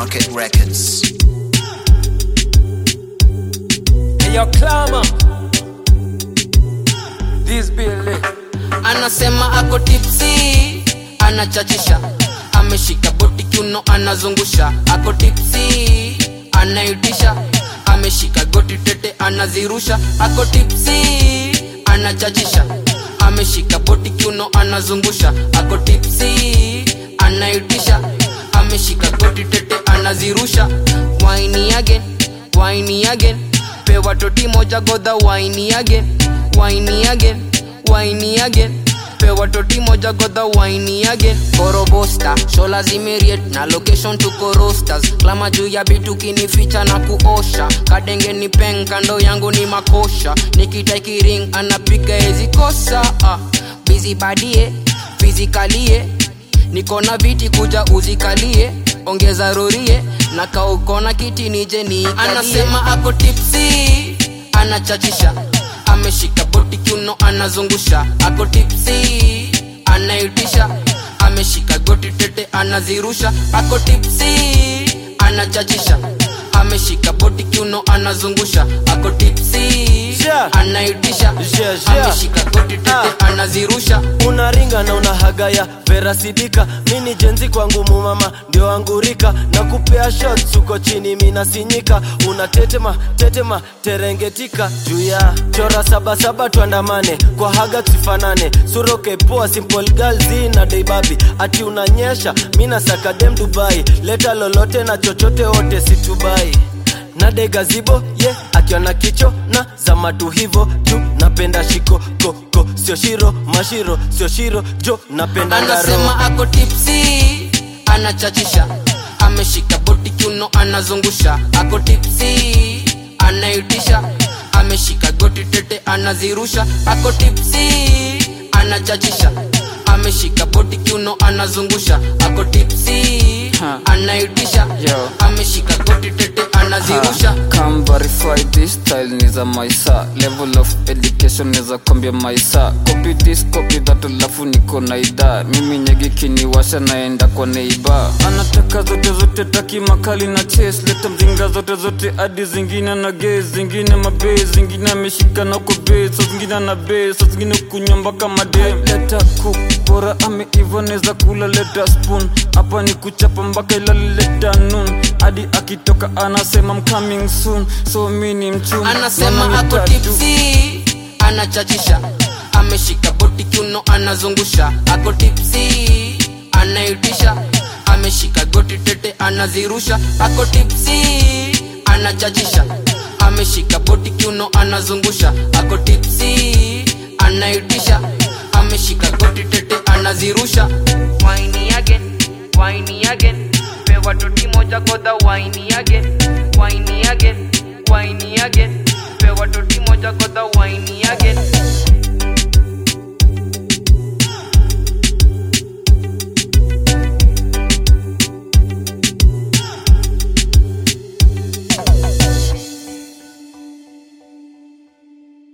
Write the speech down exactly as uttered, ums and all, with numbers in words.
Market Records. Hey yo Clama, this Billy anasema ako tipsy, anachachisha, ameshika boti kiuno anazungusha. Ako tipsy, anaitisha, ameshika goti tete anazirusha. Ako tipsy, anachachisha, ameshika boti kiuno anazungusha. Ako tipsy, anaitisha, ameshika goti tete anazirusha. Whiny again, whiny again, pewa toti moja goda. Whiny again, whiny again, whiny again, pewa toti moja goda. Whiny again. Korobosta, shola zimeriet na location tuko roasters. Klama juu ya bitu kinificha na kuosha. Kadenge ni peng kando yangu ni makosha. Nikitaiki ring anapiga ezi kosa. uh. Busy badie, physically nikona viti kuja uzikalie. Ongeza rorie, na kaukona kiti nije ni anasema ako tipsy, anachachisha, ameshika boti kiuno anazungusha. Ako tipsy, anaitisha, ameshika goti tete anazirusha. Ako tipsy, anachachisha, ameshika boti kiuno anazungusha. Ako tipsy, yeah. anaitisha, yeah, yeah. ameshika goti tete ah. anazirusha. Unaringa na unahagaya vera sidika. Mini jenzi kwangu mumama ndio angurika. Na kupea shots uko chini mina sinyika. Unatetema, tetema, terengetika. Juya, chora saba saba tuandamane. Kwa haga tusifanane. Suroke poa simple girl zina day baby. Ati unanyesha, mina saka dem Dubai. Leta lolote na chochote ote situbai. Na de gazibo, yeah, akiona kicho na zamatu hivo. Juu, napenda shiko, koko, sio shiro, mashiro, sio shiro, jo, napenda ngaro. Anasema ako tipsy, anachachisha, ameshika boti kiuno anazungusha. Ako tipsy, anaitisha, ameshika goti tete anazirusha. Ako tipsy, anachachisha, ameshika boti kiuno anazungusha. Ako tipsy, huh. anaitisha, yo, ameshika goti tete anazirusha. Come verify this style niza maisa. Level of education niza kwambia maisa. Copy this, copy that, ulafu niko na ida. Mimi nyegi kiniwasha naenda kwa neiba. Anataka zote zote taki makali na chase. Leta mzinga zote zote adi zingine na gaze. Zingine mabe, zingine ameshika na uko base. So zingine na base, so zingine kunyamba kama dem. Leta cook, bora ame ivo neza kula leta spoon. Hapa ni kuchapa mbaka ilali leta noon. Adi akitoka anasema I'm coming soon. So mini mchum. Anasema ako tipsy, anachachisha, ameshika boti kiuno anazungusha. Ako tipsy, anaitisha, ameshika goti tete anazirusha. Ako tipsy, anachachisha, ameshika boti kiuno anazungusha. Ako tipsy, anaitisha, ameshika goti tete anazirusha. Whiny again, whiny again, pewa toti moja goda. Whiny again, whiny